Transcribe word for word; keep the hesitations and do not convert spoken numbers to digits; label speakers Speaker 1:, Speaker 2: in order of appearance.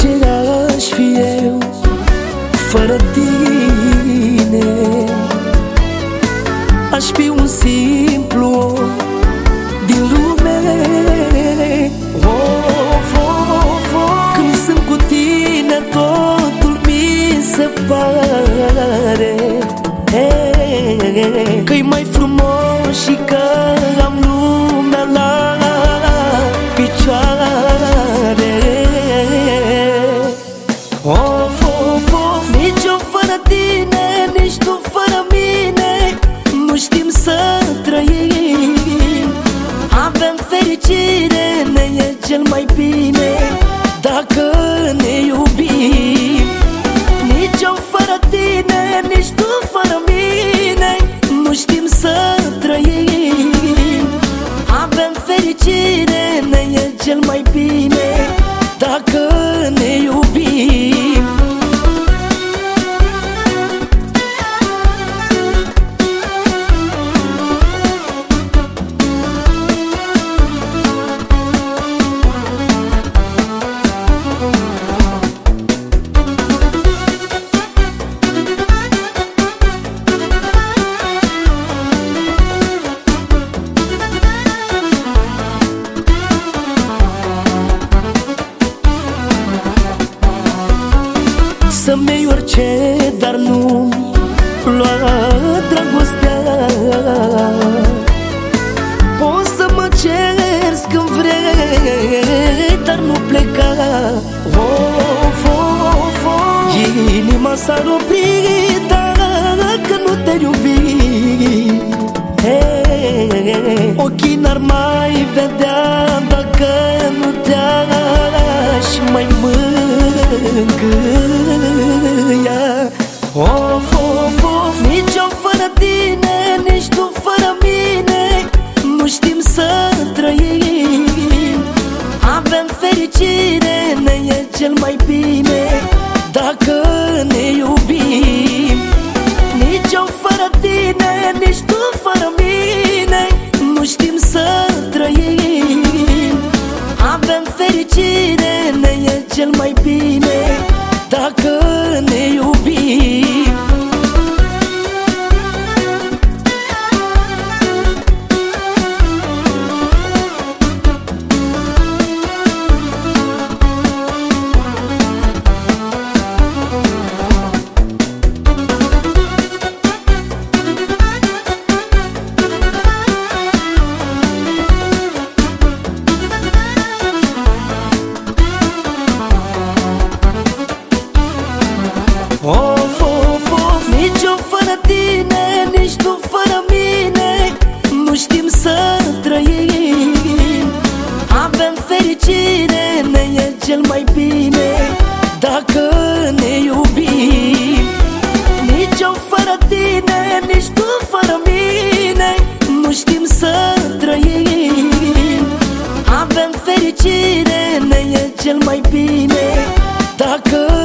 Speaker 1: ce aș fi eu fără tine. Aș fi un simplu om din lume. Of, of, of. Când sunt cu tine totul mi se pare că-i mai frumos și că am lumea la picioare. Of, of, of. Nici eu fără tine, nici tu fără mine nu știm să trăim. Avem fericire, ne e cel mai bine dacă ne iubim. Nici eu fără tine, nici tu fără mine nu știm să trăim. Avem fericire, ne e cel mai bine dacă ne iubim. Să-mi iei orice, dar nu-mi lua dragostea. Poți să mă cerți când vrei, dar nu pleca. Of, of, of. Inima s-ar opri dacă nu te iubi. Hey, ochii n-ar mai vedea dacă nu te-aș mai mângâia. Of, of, of. Nici eu fără tine, nici tu fără mine nu știm să trăim. Avem fericire, ne e cel mai bine dacă ne iubim. Nici eu fără tine, nici tu fără mine nu știm să trăim. Avem fericire, ne e cel mai bine dacă ne iubim. Of, of, of. Nici eu fără tine, nici tu fără mine nu știm să trăim. Avem fericire, ne e cel mai bine dacă ne iubim. Nici eu fără tine, nici tu fără mine nu știm să trăim. Avem fericire, ne e cel mai bine dacă